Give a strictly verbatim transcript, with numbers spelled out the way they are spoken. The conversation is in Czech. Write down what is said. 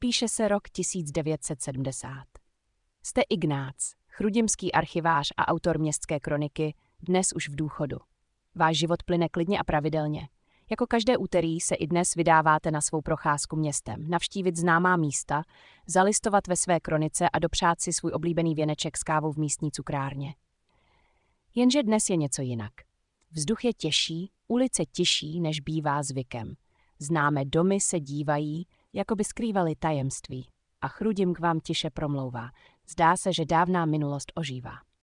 Píše se rok tisíc devět set sedmdesát. Jste Ignác, chrudimský archivář a autor městské kroniky, dnes už v důchodu. Váš život plyne klidně a pravidelně. Jako každé úterý se i dnes vydáváte na svou procházku městem, navštívit známá místa, zalistovat ve své kronice a dopřát si svůj oblíbený věneček s kávou v místní cukrárně. Jenže dnes je něco jinak. Vzduch je těžší, ulice tišší, než bývá zvykem. Známé domy se dívají, jako by skrývaly tajemství. A Chrudim k vám tiše promlouvá. Zdá se, že dávná minulost ožívá.